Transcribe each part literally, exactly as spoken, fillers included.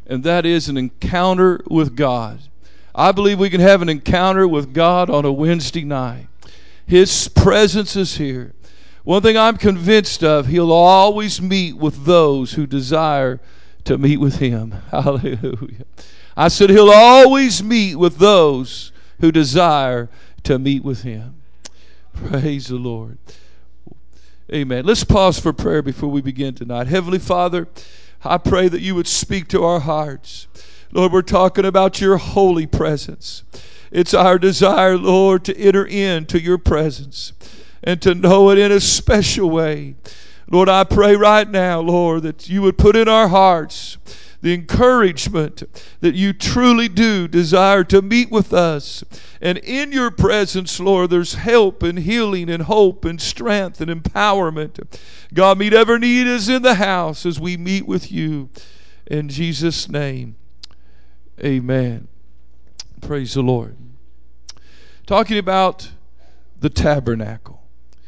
and that is an encounter with God. I believe we can have an encounter with God on a Wednesday night. His presence is here. One thing I'm convinced of, He'll always meet with those who desire to meet with Him. Hallelujah. I said He'll always meet with those who desire to meet with Him. Praise the Lord. Amen. Let's pause for prayer before we begin tonight. Heavenly Father, I pray that you would speak to our hearts. Lord, we're talking about your holy presence. It's our desire, Lord, to enter into your presence and to know it in a special way. Lord, I pray right now, Lord, that you would put in our hearts the encouragement that you truly do desire to meet with us. And in your presence, Lord, there's help and healing and hope and strength and empowerment. God, meet every need is in the house as we meet with you. In Jesus' name, amen. Praise the Lord. Talking about the tabernacle.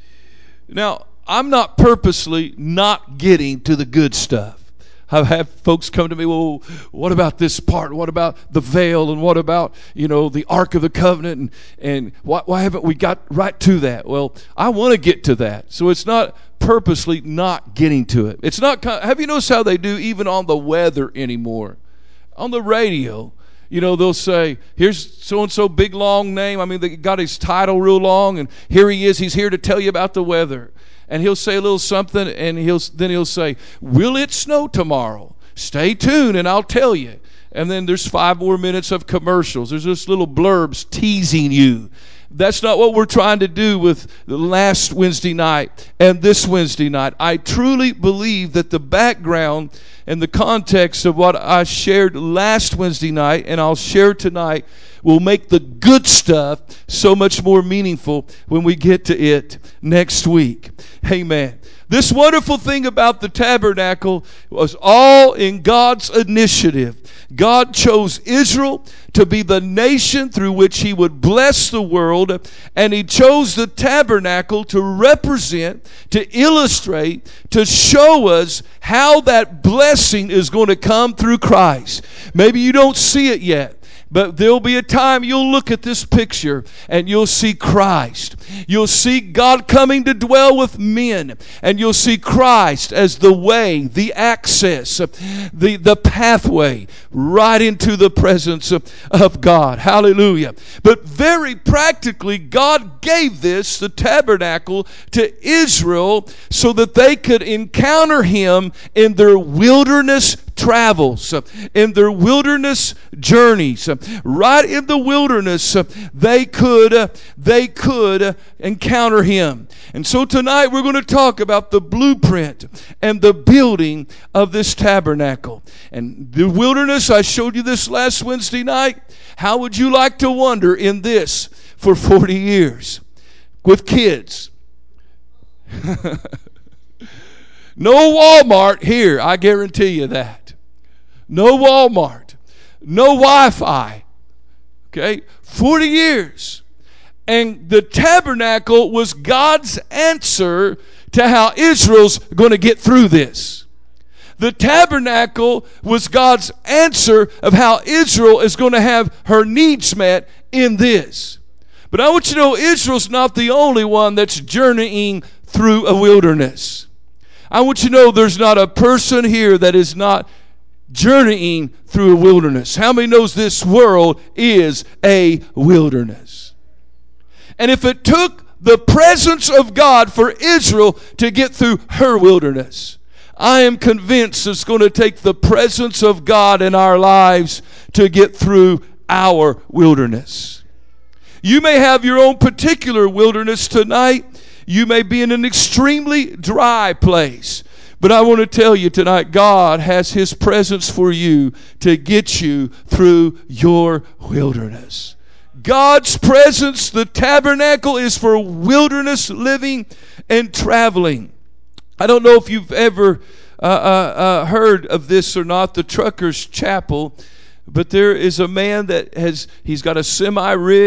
Now, I'm not purposely not getting to the good stuff. I've had folks come to me, well, what about this part? What about the veil? And what about, you know, the Ark of the Covenant? And, and why, why haven't we got right to that? Well, I want to get to that. So it's not purposely not getting to it. It's not, have you noticed how they do even on the weather anymore? On the radio, you know, they'll say, here's so-and-so big long name. I mean, they got his title real long, and here he is. He's here to tell you about the weather. And he'll say a little something, and he'll then he'll say, will it snow tomorrow? Stay tuned, and I'll tell you. And then there's five more minutes of commercials. There's just little blurbs teasing you. That's not what we're trying to do with the last Wednesday night and this Wednesday night. I truly believe that the background and the context of what I shared last Wednesday night and I'll share tonight will make the good stuff so much more meaningful when we get to it next week. Amen. This wonderful thing about the tabernacle was all in God's initiative. God chose Israel to be the nation through which He would bless the world, and He chose the tabernacle to represent, to illustrate, to show us how that blessing is going to come through Christ. Maybe you don't see it yet. But there'll be a time you'll look at this picture and you'll see Christ. You'll see God coming to dwell with men. And you'll see Christ as the way, the access, the, the pathway right into the presence of, of God. Hallelujah. But very practically, God gave this, the tabernacle, to Israel so that they could encounter Him in their wilderness travels, in their wilderness journeys. Right in the wilderness, they could they could encounter Him. And so tonight we're going to talk about the blueprint and the building of this tabernacle. And the wilderness, I showed you this last Wednesday night. How would you like to wander in this for forty years with kids? No Walmart here, I guarantee you that. No Walmart. No Wi-Fi. Okay? forty years. And the tabernacle was God's answer to how Israel's going to get through this. The tabernacle was God's answer of how Israel is going to have her needs met in this. But I want you to know Israel's not the only one that's journeying through a wilderness. I want you to know there's not a person here that is not journeying through a wilderness. How many knows this world is a wilderness? And if it took the presence of God for Israel to get through her wilderness, I am convinced it's going to take the presence of God in our lives to get through our wilderness. You may have your own particular wilderness tonight. You may be in an extremely dry place. But I want to tell you tonight, God has His presence for you to get you through your wilderness. God's presence, the tabernacle, is for wilderness living and traveling. I don't know if you've ever uh, uh, uh, heard of this or not, the Truckers Chapel. But there is a man that has, he's got a semi-rig.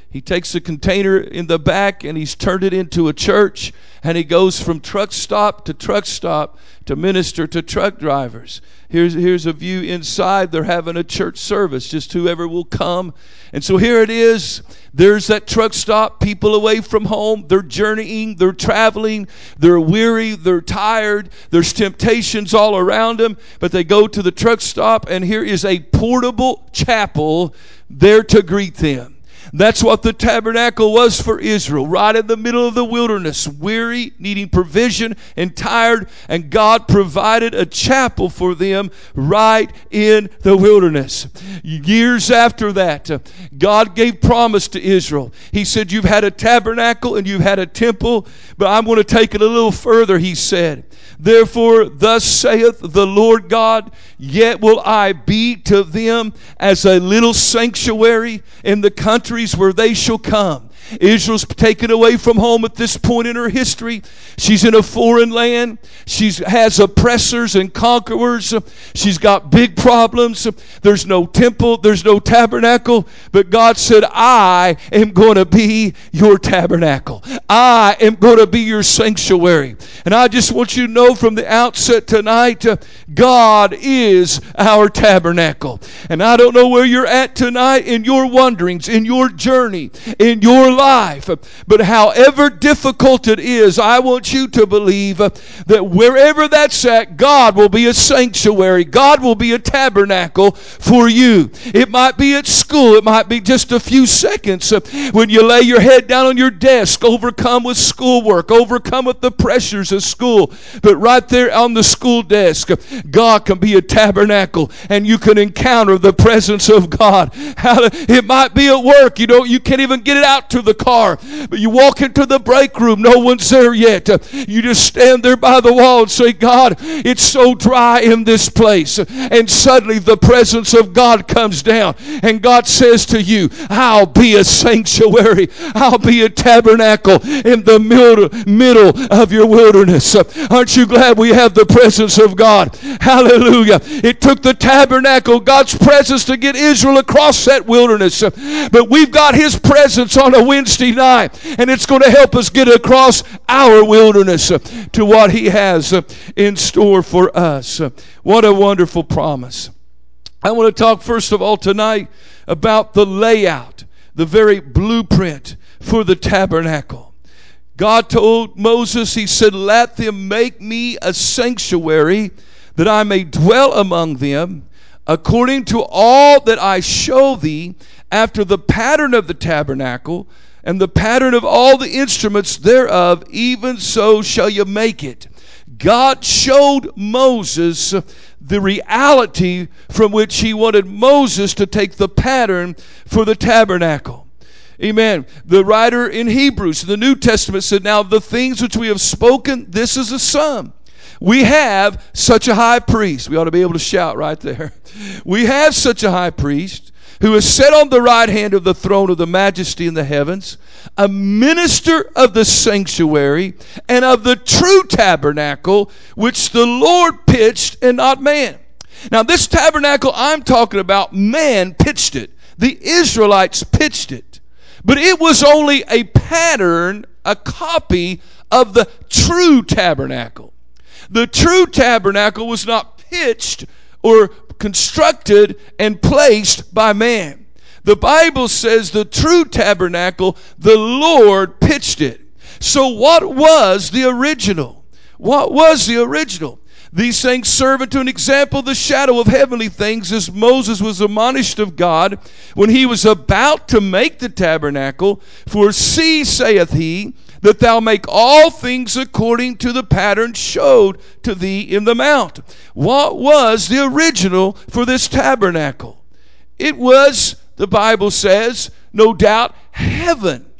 He takes a container in the back and he's turned it into a church, and he goes from truck stop to truck stop to minister to truck drivers. Here's, here's a view inside. They're having a church service, just whoever will come. And so here it is. There's that truck stop, people away from home. They're journeying, they're traveling, they're weary, they're tired. There's temptations all around them. But they go to the truck stop, and here is a portable chapel there to greet them. That's what the tabernacle was for Israel, right in the middle of the wilderness, weary, needing provision, and tired, and God provided a chapel for them right in the wilderness. Years after that, God gave promise to Israel. He said, you've had a tabernacle and you've had a temple, but I'm going to take it a little further, he said. Therefore, thus saith the Lord God, yet will I be to them as a little sanctuary in the countries where they shall come. Israel's taken away from home at this point in her history. She's in a foreign land. She has oppressors and conquerors. She's got big problems. There's no temple. There's no tabernacle. But God said, I am going to be your tabernacle. I am going to be your sanctuary. And I just want you to know from the outset tonight, uh, God is our tabernacle. And I don't know where you're at tonight in your wanderings, in your journey, in your life. But however difficult it is, I want you to believe that wherever that's at, God will be a sanctuary. God will be a tabernacle for you. It might be at school. It might be just a few seconds when you lay your head down on your desk, overcome with schoolwork, overcome with the pressures of school. But right there on the school desk, God can be a tabernacle, and you can encounter the presence of God. It might be at work. You know, you can't even get it out to the car, but you walk into the break room, no one's there yet. You just stand there by the wall and say, God, it's so dry in this place. And suddenly the presence of God comes down, and God says to you, I'll be a sanctuary. I'll be a tabernacle in the middle, middle of your wilderness. Aren't you glad we have the presence of God? Hallelujah. It took the tabernacle, God's presence, to get Israel across that wilderness. But we've got his presence on a Wednesday night, and it's going to help us get across our wilderness to what he has in store for us. What a wonderful promise. I want to talk first of all tonight about the layout, the very blueprint for the tabernacle. God told Moses, he said, let them make me a sanctuary that I may dwell among them according to all that I show thee, after the pattern of the tabernacle and the pattern of all the instruments thereof, even so shall you make it. God showed Moses the reality from which he wanted Moses to take the pattern for the tabernacle. Amen. The writer in Hebrews, in the New Testament, said, now the things which we have spoken, this is a sum. We have such a high priest. We ought to be able to shout right there. We have such a high priest who is set on the right hand of the throne of the majesty in the heavens, a minister of the sanctuary and of the true tabernacle, which the Lord pitched and not man. Now this tabernacle I'm talking about, man pitched it. The Israelites pitched it. But it was only a pattern, a copy of the true tabernacle. The true tabernacle was not pitched or constructed and placed by man. The Bible says the true tabernacle, the Lord pitched it. So what was the original? What was the original? These things serve unto an example, the shadow of heavenly things, as Moses was admonished of God when he was about to make the tabernacle. For see, saith he, that thou make all things according to the pattern showed to thee in the mount. What was the original for this tabernacle? It was, the Bible says, no doubt, heaven.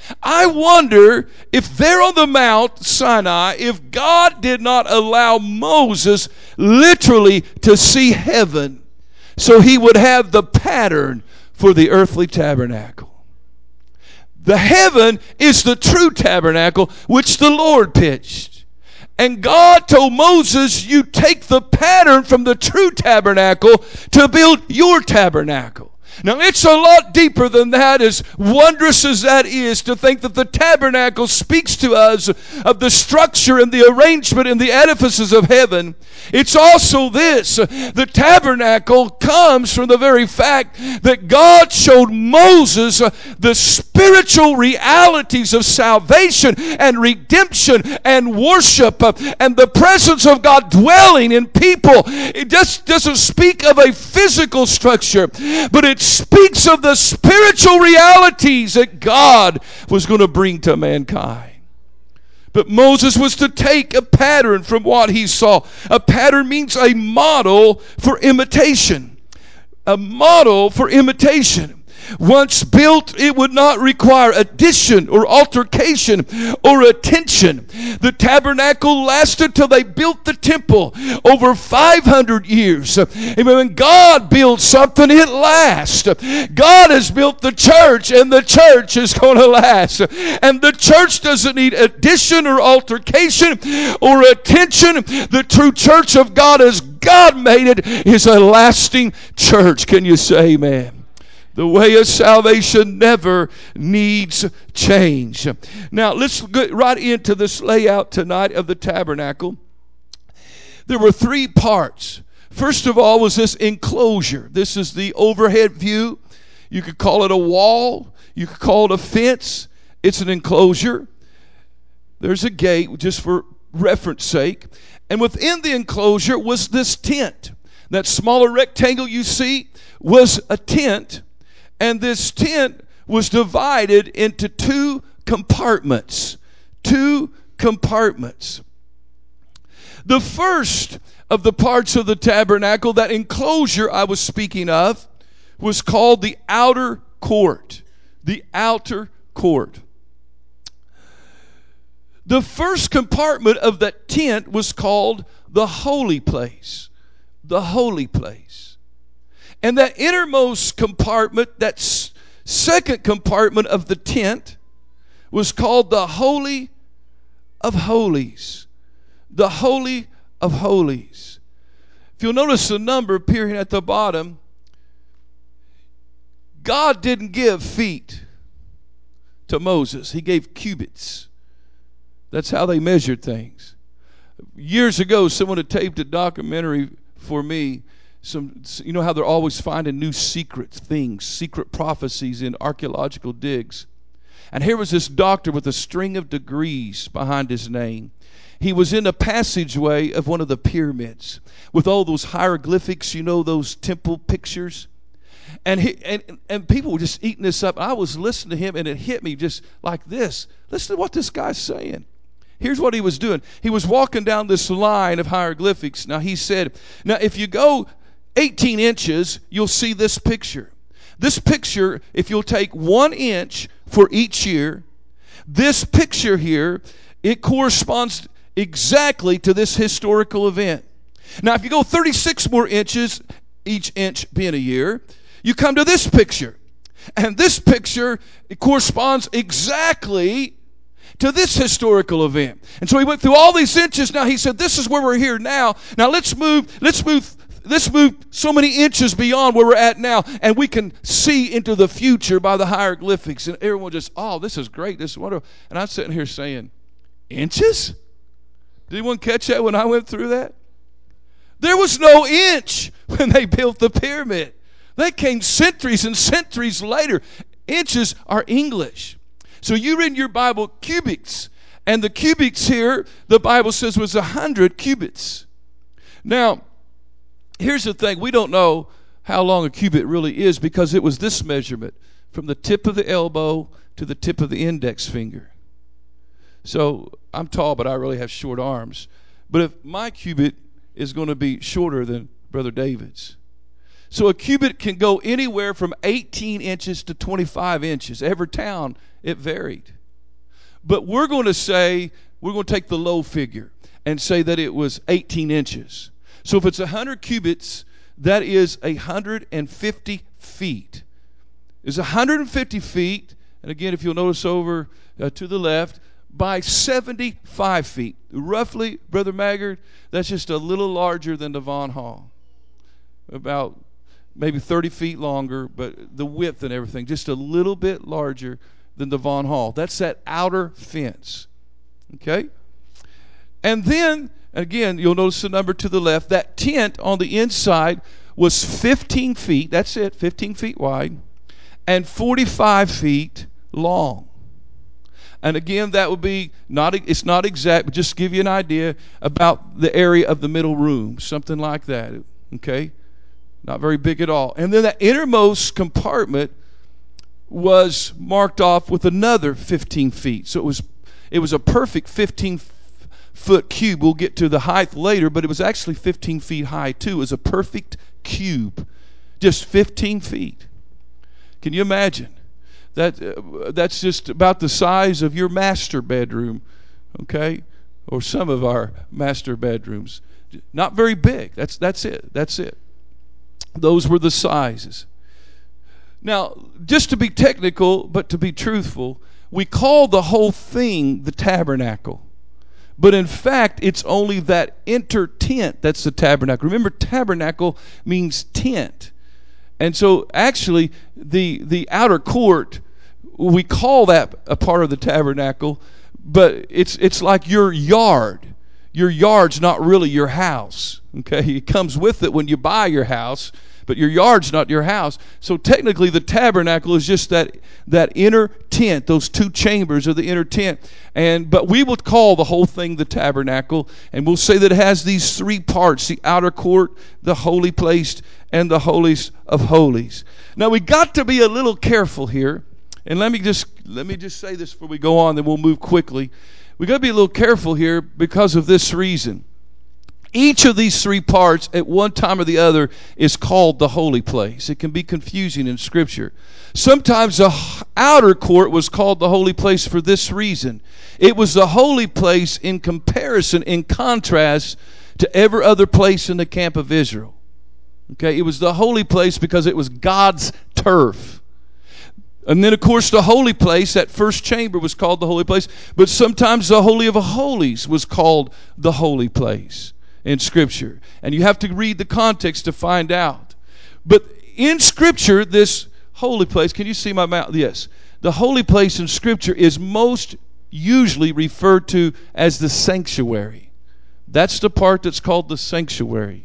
I wonder if there on the Mount Sinai, if God did not allow Moses literally to see heaven, so he would have the pattern for the earthly tabernacle. The heaven is the true tabernacle which the Lord pitched. And God told Moses, you take the pattern from the true tabernacle to build your tabernacle. Now, it's a lot deeper than that, as wondrous as that is, to think that the tabernacle speaks to us of the structure and the arrangement and the edifices of heaven. It's also this: the tabernacle comes from the very fact that God showed Moses the spiritual realities of salvation and redemption and worship and the presence of God dwelling in people. It just doesn't speak of a physical structure, but it speaks of the spiritual realities that God was going to bring to mankind. But Moses was to take a pattern from what he saw. A pattern means a model for imitation. A model for imitation. Once built, it would not require addition or altercation or attention. The tabernacle lasted till they built the temple, over five hundred years. And when God builds something, it lasts. God has built the church, and the church is going to last. And the church doesn't need addition or altercation or attention. The true church of God, as God made it, is a lasting church. Can you say amen? The way of salvation never needs change. Now, let's get right into this layout tonight of the tabernacle. There were three parts. First of all was this enclosure. This is the overhead view. You could call it a wall. You could call it a fence. It's an enclosure. There's a gate, just for reference sake. And within the enclosure was this tent. That smaller rectangle you see was a tent. And this tent was divided into two compartments. Two compartments. The first of the parts of the tabernacle, that enclosure I was speaking of, was called the outer court. The outer court. The first compartment of that tent was called the holy place. The holy place. And that innermost compartment, that s- second compartment of the tent, was called the Holy of Holies. The Holy of Holies. If you'll notice the number appearing at the bottom, God didn't give feet to Moses. He gave cubits. That's how they measured things. Years ago, someone had taped a documentary for me. Some, you know how they're always finding new secret things, secret prophecies in archaeological digs. And here was this doctor with a string of degrees behind his name. He was in a passageway of one of the pyramids with all those hieroglyphics, you know, those temple pictures. And he, and and people were just eating this up. I was listening to him, and it hit me just like this. Listen to what this guy's saying. Here's what he was doing. He was walking down this line of hieroglyphics. Now, he said, now, if you go eighteen inches, you'll see this picture. This picture, if you'll take one inch for each year, this picture here, it corresponds exactly to this historical event. Now, if you go thirty-six more inches, each inch being a year, you come to this picture. And this picture, it corresponds exactly to this historical event. And so he went through all these inches. Now he said, this is where we're here now. Now let's move, let's move Let's move so many inches beyond where we're at now, and we can see into the future by the hieroglyphics. And everyone just, oh, this is great. This is wonderful. And I'm sitting here saying, inches? Did anyone catch that when I went through that? There was no inch when they built the pyramid. They came centuries and centuries later. Inches are English. So you read in your Bible cubits, and the cubits here, the Bible says, was a hundred cubits. Now, here's the thing. We don't know how long a cubit really is, because it was this measurement from the tip of the elbow to the tip of the index finger. So I'm tall, but I really have short arms. But if my cubit is going to be shorter than Brother David's. So a cubit can go anywhere from eighteen inches to twenty-five inches. Every town, it varied. But we're going to say, we're going to take the low figure and say that it was eighteen inches. So if it's one hundred cubits, that is one hundred fifty feet. It's one hundred fifty feet, and again, if you'll notice over uh, to the left, by seventy-five feet. Roughly, Brother Maggard, that's just a little larger than the Von Hall. About maybe thirty feet longer, but the width and everything, just a little bit larger than the Vaughn Hall. That's that outer fence. Okay? And then, again, you'll notice the number to the left. That tent on the inside was fifteen feet. That's it, fifteen feet wide, and forty-five feet long. And again, that would be not, it's not exact, but just to give you an idea about the area of the middle room, something like that. Okay? Not very big at all. And then that innermost compartment was marked off with another fifteen feet. So it was it was a perfect fifteen foot cube. We'll get to the height later, but it was actually fifteen feet high too. It was a perfect cube, just fifteen feet. Can you imagine? That uh, that's just about the size of your master bedroom, okay, or some of our master bedrooms. Not very big. That's that's it. That's it. Those were the sizes. Now, just to be technical, but to be truthful, we call the whole thing the tabernacle. But in fact, it's only that inner tent that's the tabernacle. Remember, tabernacle means tent. And so actually, the the outer court, we call that a part of the tabernacle, but it's it's like your yard. Your yard's not really your house. Okay, it comes with it when you buy your house, but your yard's not your house. So technically, the tabernacle is just that that inner tent, those two chambers of the inner tent. And but we would call the whole thing the tabernacle, and we'll say that it has these three parts: the outer court, the holy place, and the holies of holies. Now we got to be a little careful here, and let me just let me just say this before we go on, then we'll move quickly. We got to be a little careful here because of this reason. Each of these three parts at one time or the other is called the holy place. It can be confusing in Scripture. Sometimes the outer court was called the holy place for this reason. It was the holy place in comparison, in contrast to every other place in the camp of Israel. Okay, it was the holy place because it was God's turf. And then, of course, the holy place, that first chamber was called the holy place, but sometimes the Holy of Holies was called the holy place in Scripture. And you have to read the context to find out. But in Scripture, this holy place, can you see my mouth? Yes. The holy place in Scripture is most usually referred to as the sanctuary. That's the part that's called the sanctuary.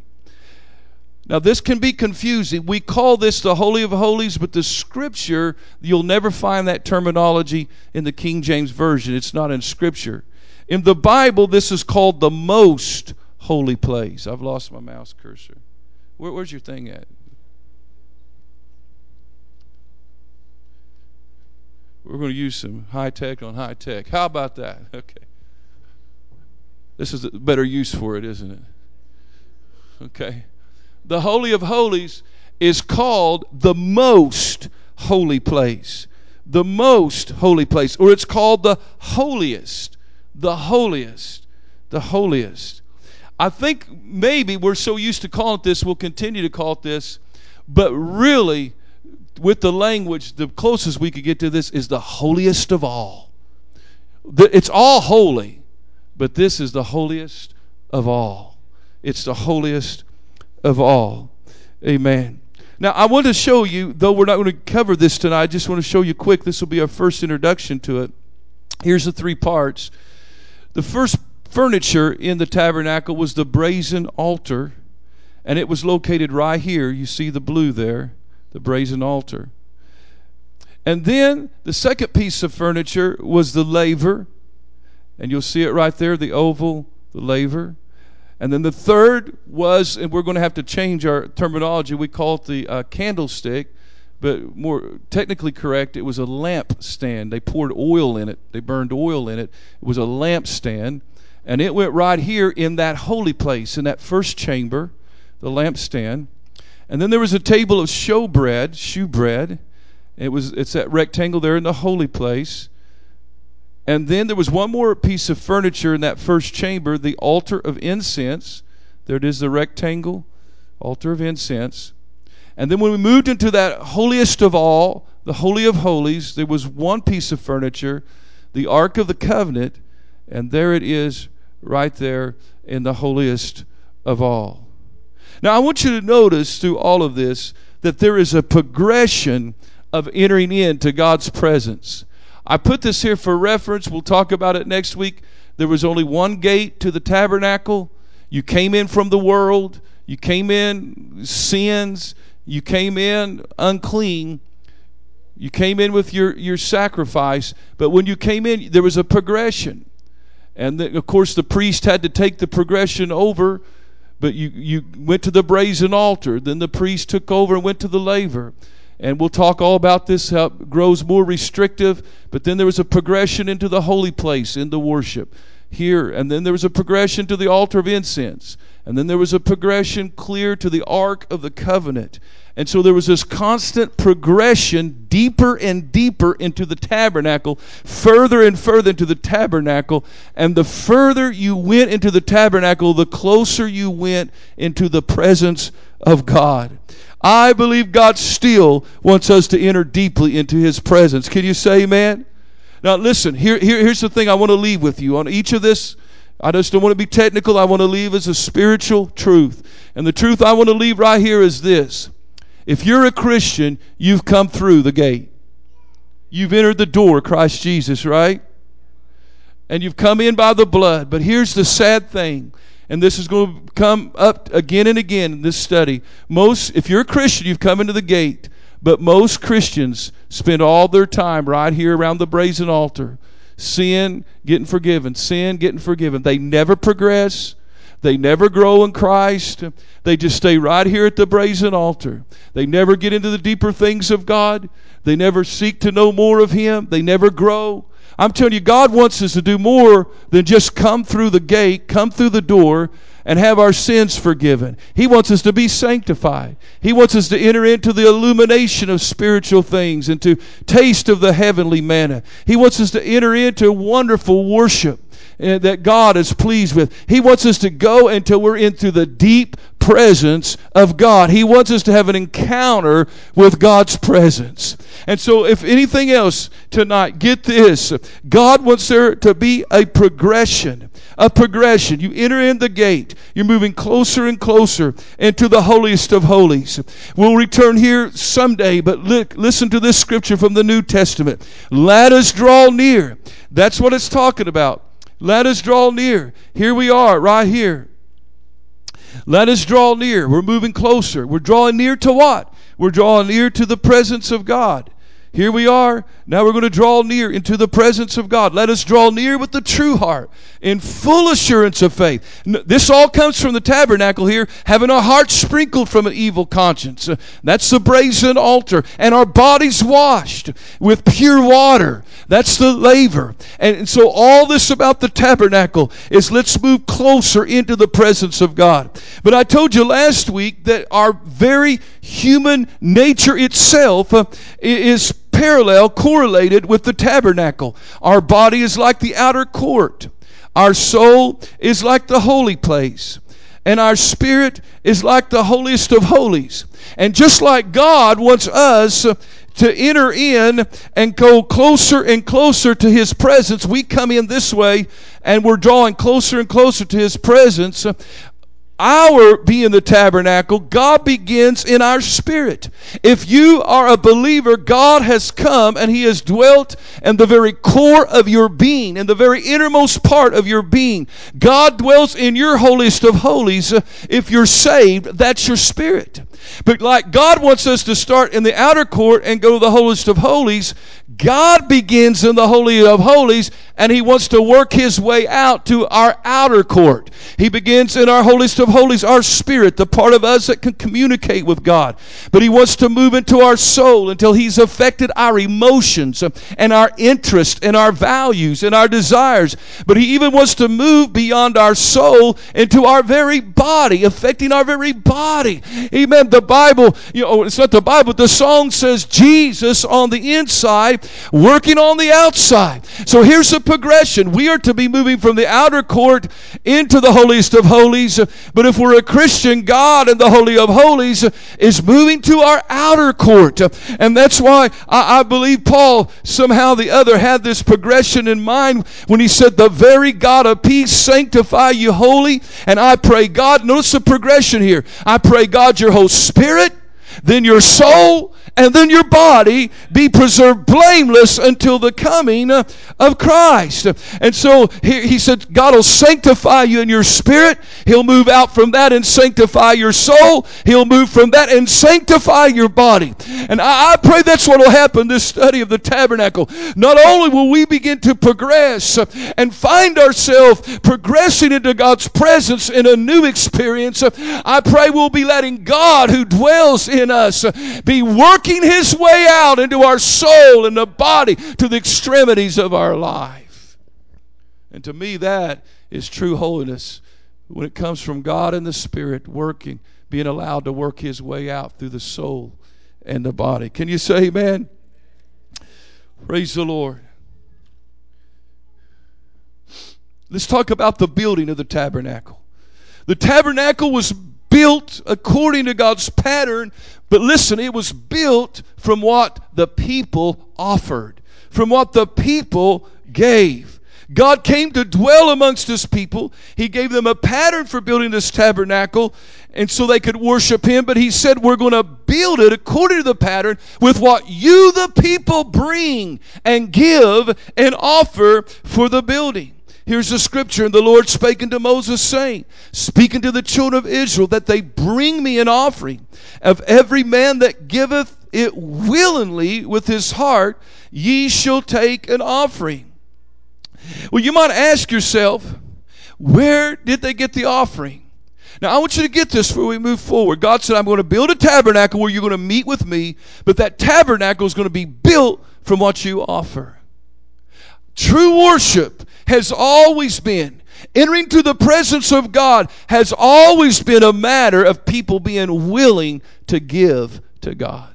Now, this can be confusing. We call this the Holy of Holies, but the Scripture, you'll never find that terminology in the King James Version. It's not in Scripture. In the Bible, this is called the most holy place. I've lost my mouse cursor. Where, where's your thing at? We're going to use some high tech on high tech. How about that? Okay. This is a better use for it, isn't it? Okay. The Holy of Holies is called the most holy place. The most holy place. Or it's called the holiest. The holiest. The holiest. I think maybe we're so used to calling it this, we'll continue to call it this. But really, with the language, the closest we could get to this is the holiest of all. It's all holy, but this is the holiest of all. It's the holiest of all. Amen. Now, I want to show you, though we're not going to cover this tonight, I just want to show you quick. This will be our first introduction to it. Here's the three parts. The first furniture in the tabernacle was the brazen altar, and it was located right here. You see the blue there, the brazen altar. And then the second piece of furniture was the laver, and you'll see it right there, the oval, the laver. And then the third was, and we're going to have to change our terminology, we call it the uh, candlestick, but more technically correct, it was a lamp stand. They poured oil in it. They burned oil in it. It was a lamp stand, and it went right here in that holy place, in that first chamber, the lampstand. And then there was a table of showbread, shewbread. It was it's that rectangle there in the holy place. And then there was one more piece of furniture in that first chamber, the altar of incense. There it is, the rectangle, altar of incense. And then when we moved into that holiest of all, the Holy of Holies, there was one piece of furniture, the Ark of the Covenant, and there it is right there in the holiest of all. Now I want you to notice through all of this that there is a progression of entering into God's presence. I put this here for reference. We'll talk about it next week. There was only one gate to the tabernacle. You came in from the world. You came in sins. You came in unclean. You came in with your, your sacrifice. But when you came in, there was a progression. And the, of course, the priest had to take the progression over. But you, you went to the brazen altar. Then the priest took over and went to the laver. And we'll talk all about this, how it grows more restrictive. But then there was a progression into the holy place, into worship here. And then there was a progression to the altar of incense. And then there was a progression clear to the Ark of the Covenant. And so there was this constant progression deeper and deeper into the tabernacle, further and further into the tabernacle. And the further you went into the tabernacle, the closer you went into the presence of God. I believe God still wants us to enter deeply into His presence. Can you say amen? Now listen, here, here, here's the thing I want to leave with you. On each of this, I just don't want to be technical. I want to leave as a spiritual truth. And the truth I want to leave right here is this. If you're a Christian, you've come through the gate. You've entered the door, Christ Jesus, right? And you've come in by the blood. But here's the sad thing. And this is going to come up again and again in this study. Most, if you're a Christian, you've come into the gate. But most Christians spend all their time right here around the brazen altar. Sin, getting forgiven. Sin, getting forgiven. They never progress. They never grow in Christ. They just stay right here at the brazen altar. They never get into the deeper things of God. They never seek to know more of Him. They never grow. I'm telling you, God wants us to do more than just come through the gate, come through the door, and have our sins forgiven. He wants us to be sanctified. He wants us to enter into the illumination of spiritual things and to taste of the heavenly manna. He wants us to enter into wonderful worship that God is pleased with. He wants us to go until we're into the deep presence of God. He wants us to have an encounter with God's presence. And so if anything else tonight, get this. God wants there to be a progression. A progression. You enter in the gate. You're moving closer and closer into the holiest of holies. We'll return here someday, but look, listen to this scripture from the New Testament. Let us draw near. That's what it's talking about. Let us draw near. Here we are, right here. Let us draw near. We're moving closer. We're drawing near to what? We're drawing near to the presence of God. Here we are. Now we're going to draw near into the presence of God. Let us draw near with the true heart in full assurance of faith. This all comes from the tabernacle here, having our hearts sprinkled from an evil conscience. Uh, that's the brazen altar. And our bodies washed with pure water. That's the laver. And, and so all this about the tabernacle is let's move closer into the presence of God. But I told you last week that our very human nature itself uh, is parallel, correlated with the tabernacle. Our body is like the outer court. Our soul is like the holy place. And our spirit is like the holiest of holies. And just like God wants us to enter in and go closer and closer to His presence, we come in this way and we're drawing closer and closer to His presence. Our being the tabernacle, God begins in our spirit. If you are a believer, God has come and He has dwelt in the very core of your being, in the very innermost part of your being. God dwells in your holiest of holies. If you're saved, that's your spirit. But like God wants us to start in the outer court and go to the holiest of holies, God begins in the Holy of Holies, and He wants to work His way out to our outer court. He begins in our holiest of holies, our spirit, the part of us that can communicate with God. But He wants to move into our soul until He's affected our emotions and our interests and our values and our desires. But He even wants to move beyond our soul into our very body, affecting our very body. Amen. The Bible, you know, it's not the Bible, the song says Jesus on the inside, working on the outside. So here's the progression. We are to be moving from the outer court into the holiest of holies. But if we're a Christian, God in the Holy of Holies is moving to our outer court. And that's why I, I believe Paul somehow the other had this progression in mind when he said, the very God of peace sanctify you wholly. And I pray God, notice the progression here. I pray God your whole spirit, then your soul and then your body be preserved blameless until the coming of Christ. And so he, he said God will sanctify you in your spirit. He'll move out from that and sanctify your soul. He'll move from that and sanctify your body. And I, I pray that's what will happen this study of the tabernacle. Not only will we begin to progress and find ourselves progressing into God's presence in a new experience, I pray we'll be letting God who dwells in us be working His way out into our soul and the body to the extremities of our life. And to me, that is true holiness, when it comes from God and the Spirit working, being allowed to work His way out through the soul and the body. Can you say amen? Praise the Lord. Let's talk about the building of the tabernacle. The tabernacle was built according to God's pattern, but listen, it was built from what the people offered, from what the people gave. God came to dwell amongst His people. He gave them a pattern for building this tabernacle, and so they could worship Him. But He said, we're going to build it according to the pattern with what you, the people, bring and give and offer for the building. Here's the scripture. And the Lord spake unto Moses, saying, speak unto the children of Israel, that they bring me an offering. Of every man that giveth it willingly with his heart, ye shall take an offering. Well, you might ask yourself, where did they get the offering? Now, I want you to get this before we move forward. God said, I'm going to build a tabernacle where you're going to meet with me, but that tabernacle is going to be built from what you offer. True worship has always been, entering to the presence of God has always been a matter of people being willing to give to God.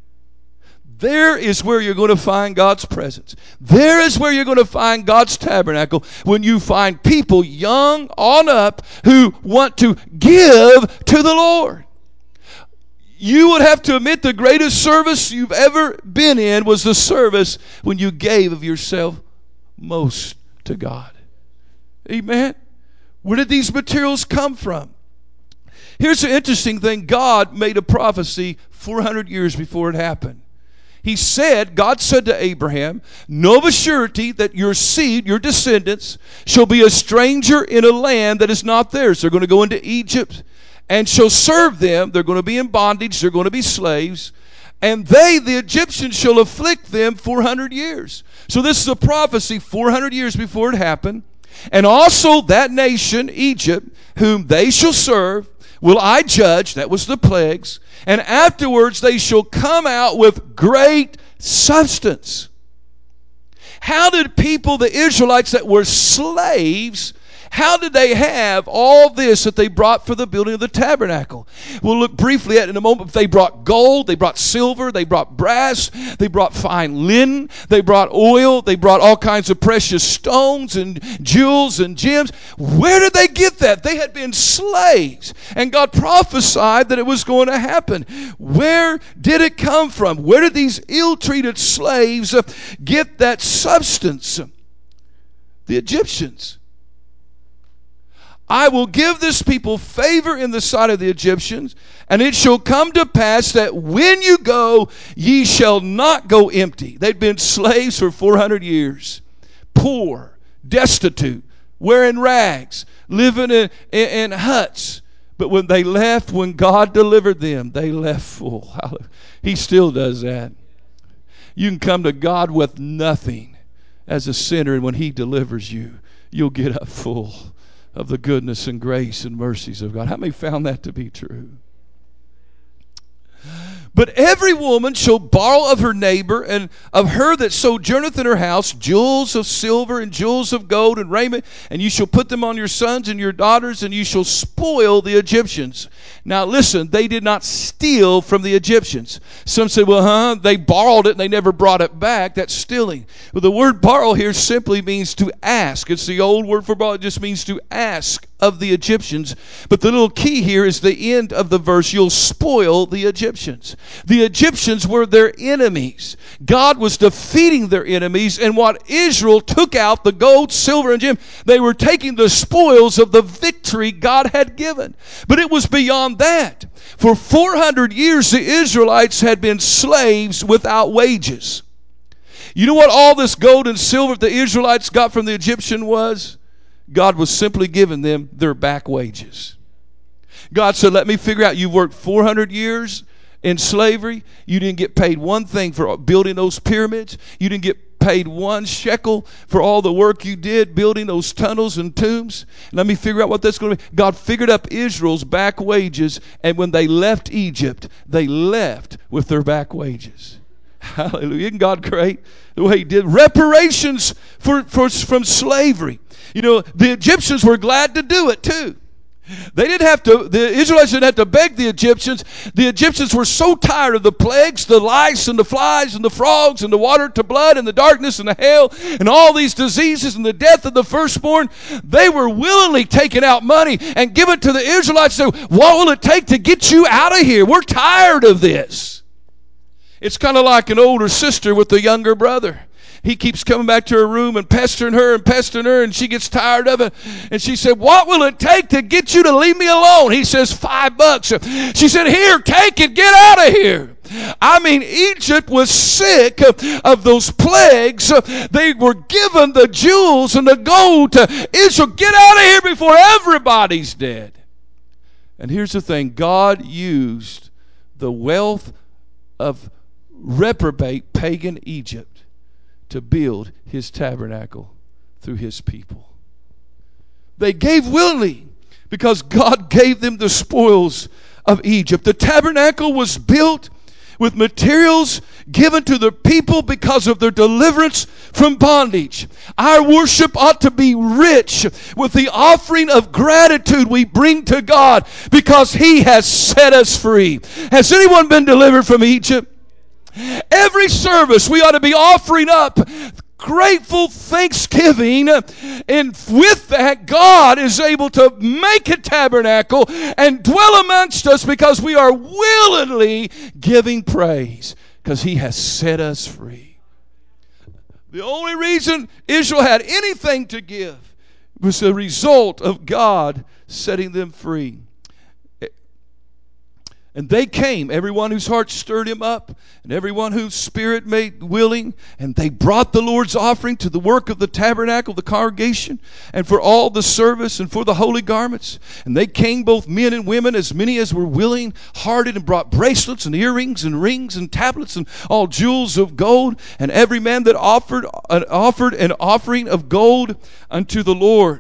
There is where you're going to find God's presence. There is where you're going to find God's tabernacle, when you find people young on up who want to give to the Lord. You would have to admit the greatest service you've ever been in was the service when you gave of yourself most to God. Amen. Where did these materials come from? Here's the interesting thing. God made a prophecy four hundred years before it happened. He said, God said to Abraham, know of a surety that your seed, your descendants, shall be a stranger in a land that is not theirs. They're going to go into Egypt and shall serve them. They're going to be in bondage. They're going to be slaves. And they, the Egyptians, shall afflict them four hundred years. So this is a prophecy four hundred years before it happened. And also that nation, Egypt, whom they shall serve, will I judge. That was the plagues. And afterwards they shall come out with great substance. How did people, the Israelites that were slaves, how did they have all this that they brought for the building of the tabernacle? We'll look briefly at it in a moment. They brought gold, they brought silver, they brought brass, they brought fine linen, they brought oil, they brought all kinds of precious stones and jewels and gems. Where did they get that? They had been slaves, and God prophesied that it was going to happen. Where did it come from? Where did these ill-treated slaves get that substance? The Egyptians. I will give this people favor in the sight of the Egyptians, and it shall come to pass that when you go, ye shall not go empty. They'd been slaves for four hundred years, poor, destitute, wearing rags, living in, in, in huts. But when they left, when God delivered them, they left full. He still does that. You can come to God with nothing as a sinner, and when He delivers you, you'll get up full of the goodness and grace and mercies of God. How many found that to be true? But every woman shall borrow of her neighbor, and of her that sojourneth in her house, jewels of silver and jewels of gold and raiment, and you shall put them on your sons and your daughters, and you shall spoil the Egyptians. Now listen, they did not steal from the Egyptians. Some say, well, huh, they borrowed it and they never brought it back. That's stealing. Well, the word borrow here simply means to ask. It's the old word for borrow. It just means to ask of the Egyptians. But the little key here is the end of the verse. You'll spoil the Egyptians. The Egyptians were their enemies. God was defeating their enemies, and what Israel took out, the gold, silver, and gem, they were taking the spoils of the victory God had given. But it was beyond that. For four hundred years, the Israelites had been slaves without wages. You know what all this gold and silver the Israelites got from the Egyptian was? God was simply giving them their back wages. God said, let me figure out, you've worked four hundred years in slavery. You didn't get paid one thing for building those pyramids. You didn't get paid one shekel for all the work you did building those tunnels and tombs. Let me figure out what that's going to be. God figured up Israel's back wages, and when they left Egypt, they left with their back wages. Hallelujah. Isn't God great? The way he did reparations for, for from slavery. You know, the Egyptians were glad to do it too. They didn't have to, the Israelites didn't have to beg the Egyptians. The Egyptians were so tired of the plagues, the lice and the flies and the frogs and the water to blood and the darkness and the hail and all these diseases and the death of the firstborn. They were willingly taking out money and giving it to the Israelites. So what will it take to get you out of here? We're tired of this. It's kind of like an older sister with a younger brother. He keeps coming back to her room and pestering her and pestering her, and she gets tired of it. And she said, what will it take to get you to leave me alone? He says, five bucks. She said, here, take it, get out of here. I mean, Egypt was sick of, of those plagues. They were given the jewels and the gold to Israel. Get out of here before everybody's dead. And here's the thing. God used the wealth of reprobate pagan Egypt to build his tabernacle through his people. They gave willingly because God gave them the spoils of Egypt. The tabernacle was built with materials given to the people because of their deliverance from bondage. Our worship ought to be rich with the offering of gratitude we bring to God because he has set us free. Has anyone been delivered from Egypt? Every service we ought to be offering up grateful thanksgiving, and with that God is able to make a tabernacle and dwell amongst us because we are willingly giving praise because he has set us free. The only reason Israel had anything to give was the result of God setting them free. And they came, everyone whose heart stirred him up, and everyone whose spirit made willing, and they brought the Lord's offering to the work of the tabernacle, the congregation, and for all the service, and for the holy garments. And they came, both men and women, as many as were willing, hearted, and brought bracelets, and earrings, and rings, and tablets, and all jewels of gold. And every man that offered, uh, offered an offering of gold unto the Lord.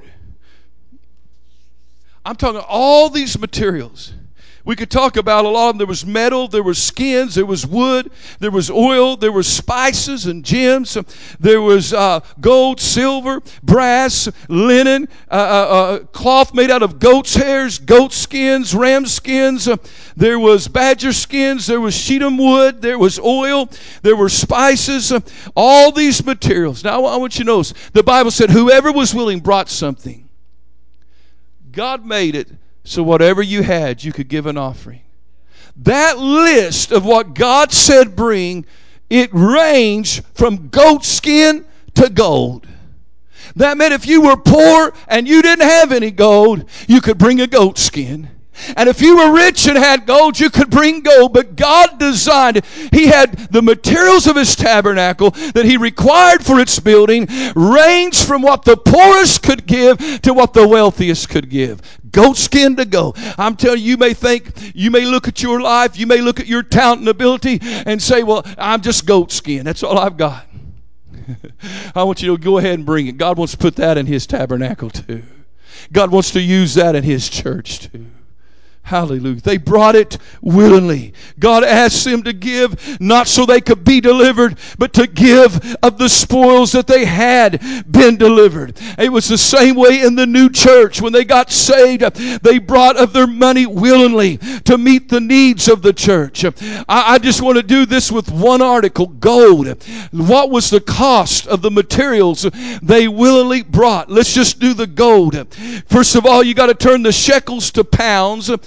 I'm talking all these materials. We could talk about a lot of them. There was metal, there was skins, there was wood, there was oil, there was spices and gems. There was uh, gold, silver, brass, linen, uh, uh, uh, cloth made out of goat's hairs, goat skins, ram skins. Uh, there was badger skins, there was shittim wood, there was oil, there were spices, uh, all these materials. Now I want you to notice, the Bible said whoever was willing brought something. God made it so whatever you had, you could give an offering. That list of what God said bring, it ranged from goat skin to gold. That meant if you were poor and you didn't have any gold, you could bring a goat skin. And if you were rich and had gold, you could bring gold. But God designed it. He had the materials of his tabernacle that he required for its building ranged from what the poorest could give to what the wealthiest could give. Goat skin to gold. I'm telling you, you may think, you may look at your life, you may look at your talent and ability and say, well, I'm just goat skin. That's all I've got. I want you to go ahead and bring it. God wants to put that in his tabernacle too. God wants to use that in his church too. Hallelujah. They brought it willingly. God asked them to give, not so they could be delivered, but to give of the spoils that they had been delivered. It was the same way in the new church. When they got saved, they brought of their money willingly to meet the needs of the church. I, I just want to do this with one article, gold. What was the cost of the materials they willingly brought? Let's just do the gold. First of all, you got to turn the shekels to pounds.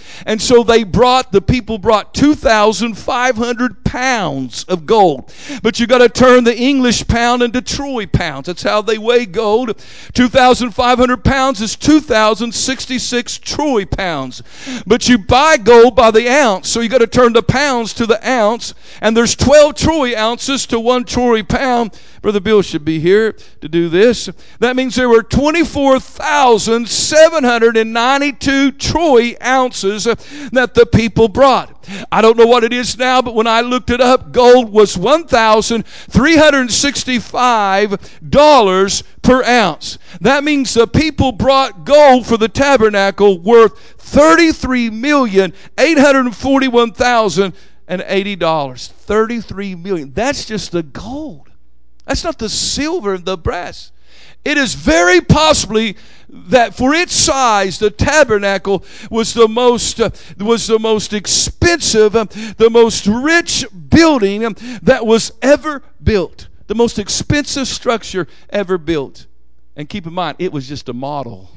And so they brought, the people brought two thousand five hundred pounds of gold. But you got to turn the English pound into Troy pounds. That's how they weigh gold. two thousand five hundred pounds is two thousand sixty-six Troy pounds. But you buy gold by the ounce, so you got to turn the pounds to the ounce. And there's twelve Troy ounces to one Troy pound. Brother Bill should be here to do this. That means there were twenty-four thousand seven hundred ninety-two Troy ounces that the people brought. I don't know what it is now, but when I looked it up, gold was one thousand three hundred sixty-five dollars per ounce. That means the people brought gold for the tabernacle worth thirty-three million eight hundred forty-one thousand eighty dollars. thirty-three million dollars. That's just the gold. That's not the silver and the brass. It is very possibly that for its size, the tabernacle was the most uh, was the most expensive, uh, the most rich building um, that was ever built. The most expensive structure ever built. And keep in mind, it was just a model.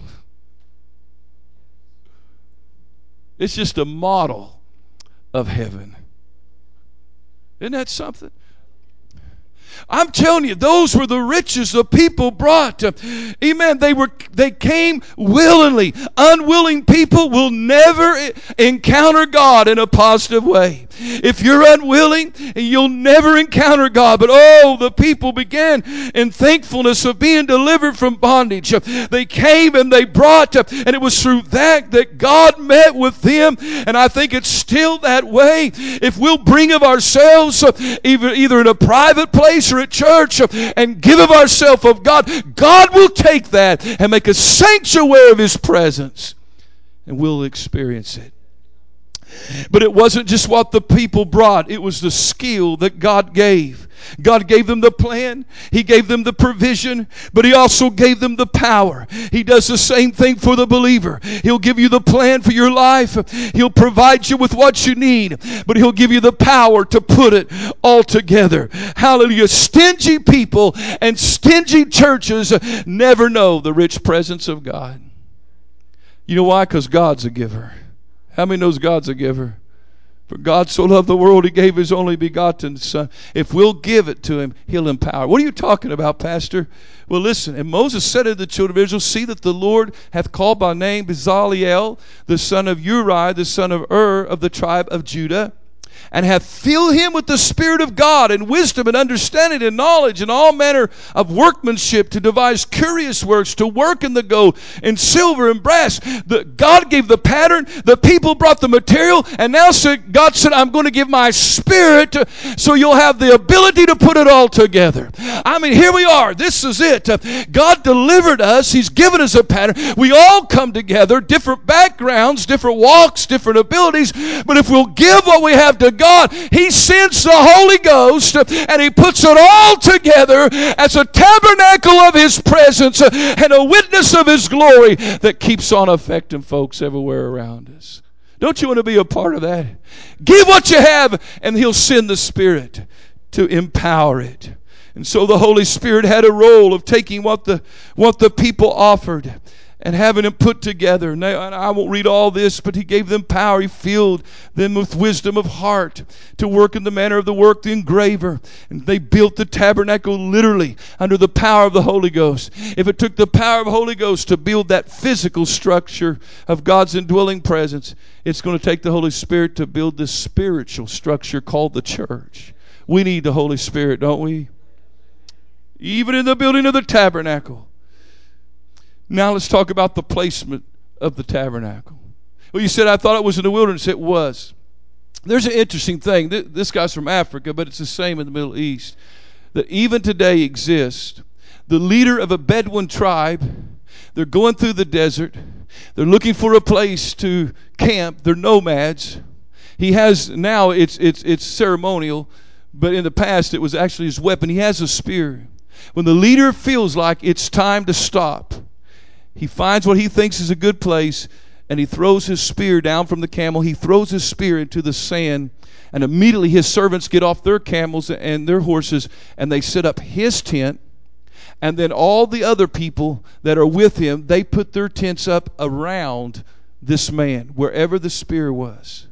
It's just a model of heaven. Isn't that something? I'm telling you, those were the riches the people brought. Amen. They were they came willingly. Unwilling people will never encounter God in a positive way. If you're unwilling, you'll never encounter God. But oh, the people began in thankfulness of being delivered from bondage. They came and they brought, and it was through that that God met with them. And I think it's still that way. If we'll bring of ourselves, either, either in a private place or at church, and give of ourselves of God, God will take that and make a sanctuary of His presence, and we'll experience it. But it wasn't just what the people brought. It was the skill that God gave. God gave them the plan. He gave them the provision. But He also gave them the power. He does the same thing for the believer. He'll give you the plan for your life. He'll provide you with what you need. But He'll give you the power to put it all together. Hallelujah. Stingy people and stingy churches never know the rich presence of God. You know why? Because God's a giver. How many knows God's a giver? For God so loved the world, He gave His only begotten Son. If we'll give it to Him, He'll empower. What are you talking about, Pastor? Well, listen. And Moses said to the children of Israel, see that the Lord hath called by name Bezaleel, the son of Uri, the son of Ur, of the tribe of Judah, and hath filled him with the Spirit of God, and wisdom, and understanding, and knowledge, and all manner of workmanship, to devise curious works, to work in the gold, and silver, and brass. The, God gave the pattern, the people brought the material, and now God said, I'm going to give my Spirit to, so you'll have the ability to put it all together. I mean, here we are. This is it. God delivered us. He's given us a pattern. We all come together, different backgrounds, different walks, different abilities, but if we'll give what we have to God, He sends the Holy Ghost and He puts it all together as a tabernacle of His presence and a witness of His glory that keeps on affecting folks everywhere around us. Don't you want to be a part of that? Give what you have, and He'll send the Spirit to empower it. And so the Holy Spirit had a role of taking what the what the people offered and having them put together. Now, I won't read all this, but He gave them power. He filled them with wisdom of heart to work in the manner of the work, the engraver. And they built the tabernacle literally under the power of the Holy Ghost. If it took the power of the Holy Ghost to build that physical structure of God's indwelling presence, it's going to take the Holy Spirit to build this spiritual structure called the church. We need the Holy Spirit, don't we? Even in the building of the tabernacle. Now let's talk about the placement of the tabernacle. Well, you said, I thought it was in the wilderness. It was. There's an interesting thing. This guy's from Africa, but it's the same in the Middle East. That even today exists. The leader of a Bedouin tribe, they're going through the desert. They're looking for a place to camp. They're nomads. He has, now it's, it's, it's ceremonial, but in the past it was actually his weapon. He has a spear. When the leader feels like it's time to stop, he finds what he thinks is a good place, and he throws his spear down from the camel. He throws his spear into the sand, and immediately his servants get off their camels and their horses, and they set up his tent. And then all the other people that are with him, they put their tents up around this man wherever the spear was.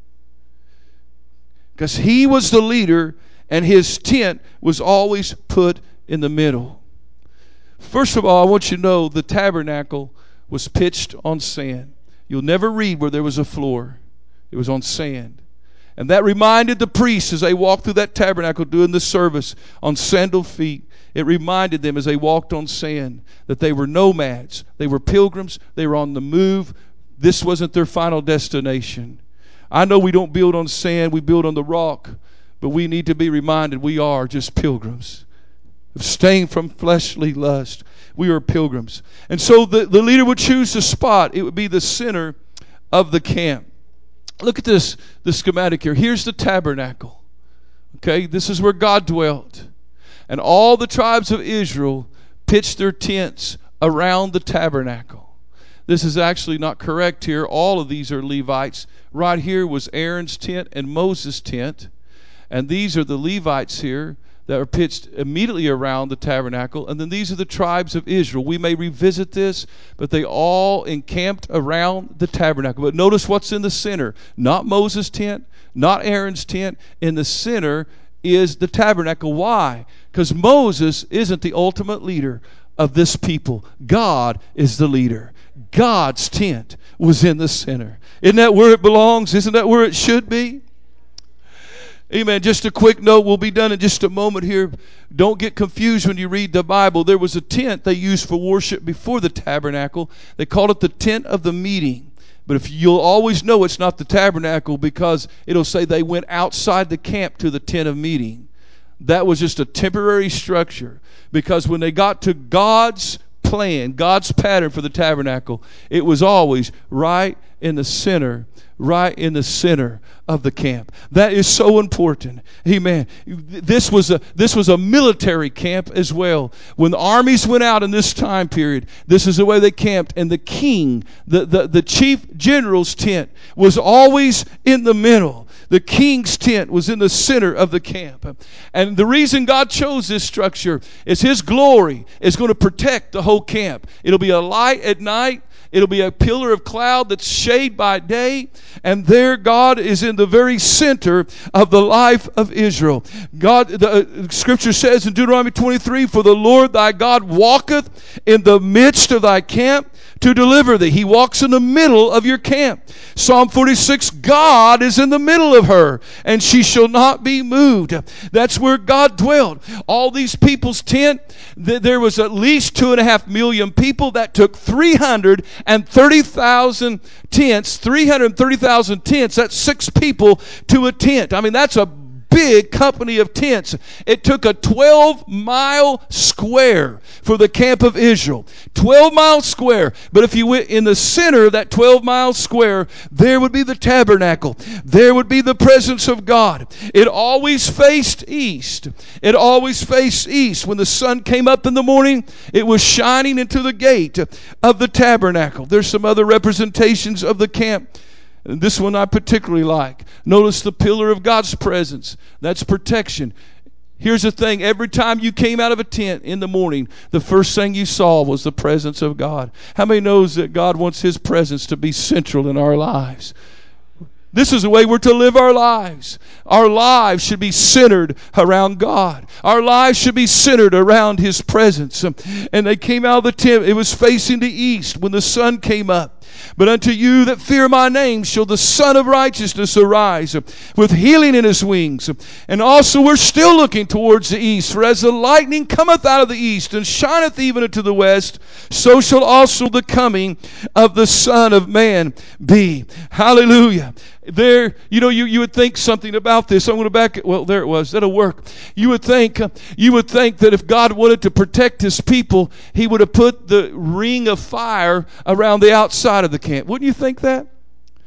Because he was the leader, and his tent was always put in the middle. First of all, I want you to know the tabernacle was pitched on sand. You'll never read where there was a floor. It was on sand. And that reminded the priests as they walked through that tabernacle doing the service on sandaled feet. It reminded them as they walked on sand that they were nomads. They were pilgrims. They were on the move. This wasn't their final destination. I know we don't build on sand. We build on the rock. But we need to be reminded we are just pilgrims. Abstain from fleshly lust. We are pilgrims. And so the, the leader would choose the spot. It would be the center of the camp. Look at this, the schematic here. Here's the tabernacle. Okay, this is where God dwelt. And all the tribes of Israel pitched their tents around the tabernacle. This is actually not correct here. All of these are Levites. Right here was Aaron's tent and Moses' tent. And these are the Levites here that are pitched immediately around the tabernacle. And then these are the tribes of Israel. We may revisit this, but they all encamped around the tabernacle. But notice what's in the center. Not Moses' tent, not Aaron's tent. In the center is the tabernacle. Why? Because Moses isn't the ultimate leader of this people. God is the leader. God's tent was in the center. Isn't that where it belongs? Isn't that where it should be? Amen. Just a quick note. We'll be done in just a moment here. Don't get confused when you read the Bible. There was a tent they used for worship before the tabernacle. They called it the tent of the meeting. But if you'll always know it's not the tabernacle because it'll say they went outside the camp to the tent of meeting. That was just a temporary structure. Because when they got to God's plan, God's pattern for the tabernacle, it was always right in the center, right in the center of the camp. That is so important. Amen. This was a this was a military camp as well. When the armies went out in this time period, this is the way they camped. And the king, the, the, the chief general's tent was always in the middle. The king's tent was in the center of the camp. And the reason God chose this structure is His glory is going to protect the whole camp. It'll be a light at night. It'll be a pillar of cloud that's shade by day. And there God is in the very center of the life of Israel. God, the uh, scripture says in Deuteronomy twenty-three, "For the Lord thy God walketh in the midst of thy camp to deliver thee." He walks in the middle of your camp. Psalm forty-six, God is in the middle of her, and she shall not be moved. That's where God dwelled. All these people's tent, th- there was at least two and a half million people. That took three hundred thirty thousand tents, three hundred thirty thousand tents. That's six people to a tent. I mean, that's a big company of tents. It took a twelve mile square for the camp of Israel. twelve mile square. But if you went in the center of that twelve mile square, there would be the tabernacle. There would be the presence of God. It always faced east. It always faced east. When the sun came up in the morning, it was shining into the gate of the tabernacle. There's some other representations of the camp. And this one I particularly like. Notice the pillar of God's presence. That's protection. Here's the thing. Every time you came out of a tent in the morning, the first thing you saw was the presence of God. How many knows that God wants His presence to be central in our lives? This is the way we're to live our lives. Our lives should be centered around God. Our lives should be centered around His presence. And they came out of the tent. It was facing the east when the sun came up. But unto you that fear my name shall the Son of Righteousness arise with healing in His wings. And also we're still looking towards the east. For as the lightning cometh out of the east and shineth even into the west, so shall also the coming of the Son of Man be. Hallelujah. There, you know, you, you would think something about this. I'm going to back it. Well, there it was. That'll work. You would think, you would think that if God wanted to protect His people, He would have put the ring of fire around the outside of the camp. Wouldn't you think that?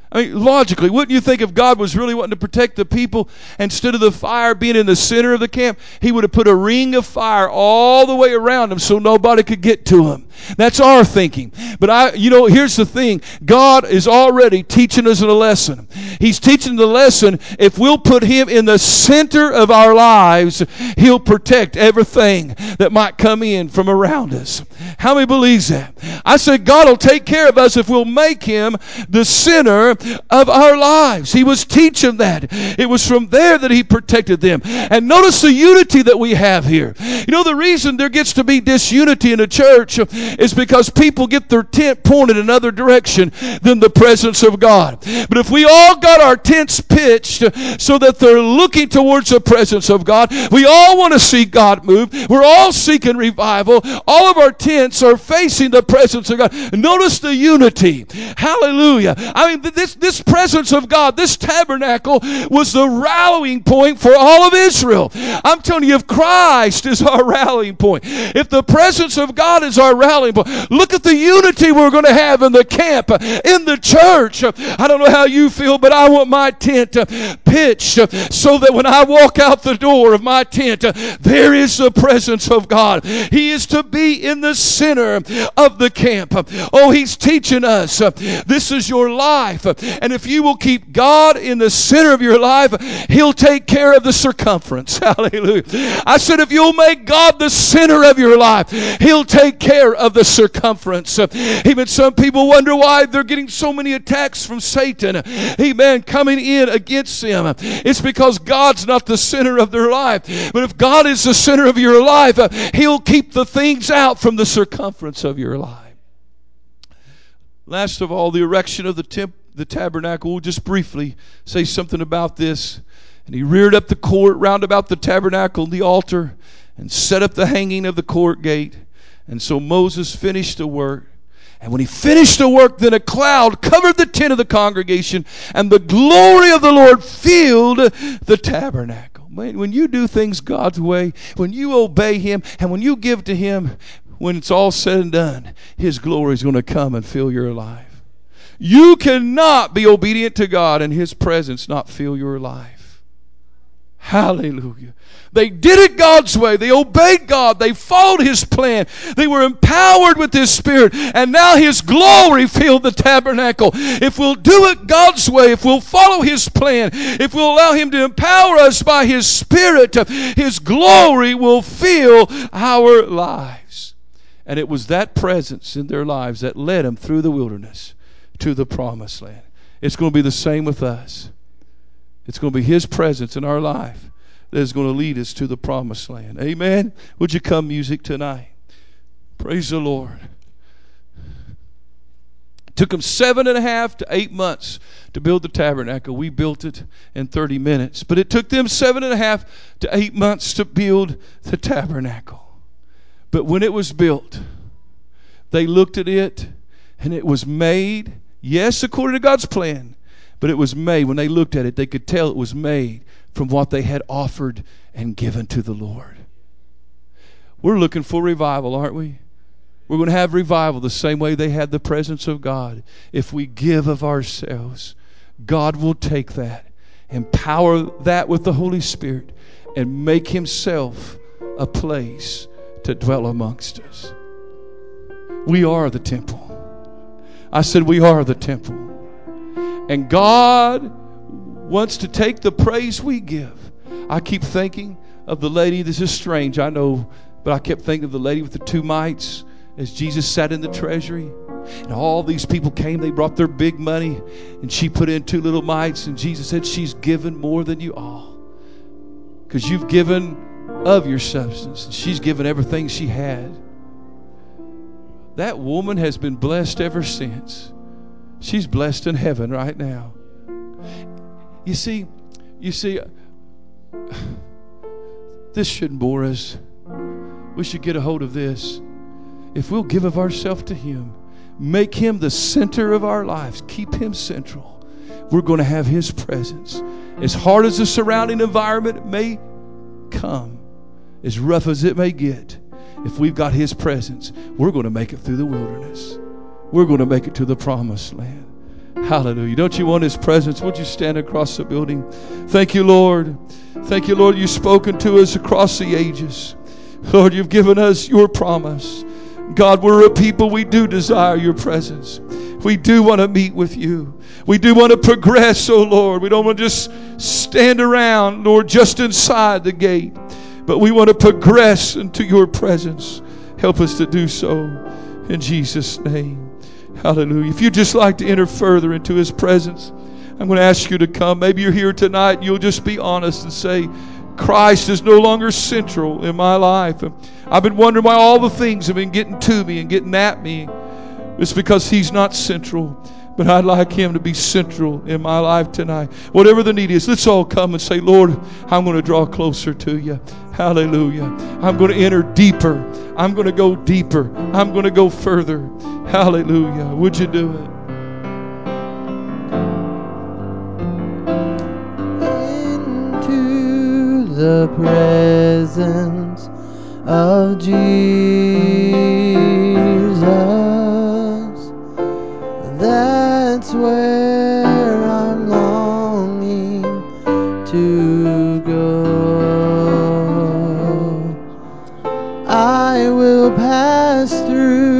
I mean, logically, wouldn't you think if God was really wanting to protect the people, instead of the fire being in the center of the camp, he would have put a ring of fire all the way around them so nobody could get to them? That's our thinking. But I, you know, here's the thing. God is already teaching us a lesson. He's teaching the lesson, if we'll put him in the center of our lives, he'll protect everything that might come in from around us. How many believes that? I said God will take care of us if we'll make him the center of our lives. He was teaching that. It was from there that he protected them. And notice the unity that we have here. You know, the reason there gets to be disunity in a church is because people get their tent pointed another direction than the presence of God. But if we all got our tents pitched so that they're looking towards the presence of God, we all want to see God move. We're all seeking revival. All of our tents are facing the presence of God. Notice the unity. Hallelujah. I mean, this, this presence of God, this tabernacle was the rallying point for all of Israel. I'm telling you, if Christ is our rallying point, if the presence of God is our rallying point, look at the unity we're going to have in the camp, in the church. I don't know how you feel, but I want my tent pitched so that when I walk out the door of my tent, there is the presence of God. He is to be in the center of the camp. Oh, he's teaching us this is your life. And if you will keep God in the center of your life, he'll take care of the circumference. Hallelujah. I said, if you'll make God the center of your life, he'll take care of the circumference. Even some people wonder why they're getting so many attacks from Satan. Amen. Coming in against them. It's because God's not the center of their life. But if God is the center of your life, he'll keep the things out from the circumference of your life. Last of all, the erection of the temp, the tabernacle. We'll just briefly say something about this. And he reared up the court round about the tabernacle and the altar, and set up the hanging of the court gate. And so Moses finished the work. And when he finished the work, then a cloud covered the tent of the congregation, and the glory of the Lord filled the tabernacle. When you do things God's way, when you obey him, and when you give to him, when it's all said and done, his glory is going to come and fill your life. You cannot be obedient to God and his presence not fill your life. Hallelujah. They did it God's way. They obeyed God. They followed his plan. They were empowered with his spirit. And now his glory filled the tabernacle. If we'll do it God's way, if we'll follow his plan, if we'll allow him to empower us by his spirit, his glory will fill our lives. And it was that presence in their lives that led them through the wilderness to the promised land. It's going to be the same with us. It's going to be his presence in our life that is going to lead us to the promised land. Amen. Would you come, music, tonight? Praise the Lord. It took them seven and a half to eight months to build the tabernacle. We built it in thirty minutes. But it took them seven and a half to eight months to build the tabernacle. But when it was built, they looked at it and it was made, yes, according to God's plan, but it was made. When they looked at it, they could tell it was made from what they had offered and given to the Lord. We're looking for revival, aren't we? We're going to have revival the same way they had the presence of God. If we give of ourselves, God will take that, empower that with the Holy Spirit, and make himself a place to dwell amongst us. We are the temple. I said we are the temple. And God wants to take the praise we give. I keep thinking of the lady, this is strange, I know, but I kept thinking of the lady with the two mites as Jesus sat in the treasury. And all these people came, they brought their big money, and she put in two little mites, and Jesus said, she's given more than you all. Because you've given of your substance, and she's given everything she had. That woman has been blessed ever since. She's blessed in heaven right now. You see, you see, this shouldn't bore us. We should get a hold of this. If we'll give of ourselves to him, make him the center of our lives, keep him central, we're going to have his presence. As hard as the surrounding environment may come, as rough as it may get, if we've got his presence, we're going to make it through the wilderness. We're going to make it to the promised land. Hallelujah. Don't you want His presence? Would you stand across the building? Thank you, Lord. Thank you, Lord. You've spoken to us across the ages. Lord, you've given us your promise. God, we're a people, we do desire your presence. We do want to meet with you. We do want to progress, oh Lord. We don't want to just stand around, Lord, just inside the gate. But we want to progress into your presence. Help us to do so in Jesus' name. Hallelujah. If you'd just like to enter further into His presence, I'm going to ask you to come. Maybe you're here tonight and you'll just be honest and say, Christ is no longer central in my life. I've been wondering why all the things have been getting to me and getting at me. It's because He's not central. But I'd like Him to be central in my life tonight. Whatever the need is, let's all come and say, Lord, I'm going to draw closer to you. Hallelujah. I'm going to enter deeper. I'm going to go deeper. I'm going to go further. Hallelujah. Would you do it? Into the presence of Jesus. That's where I'm longing to go. I will pass through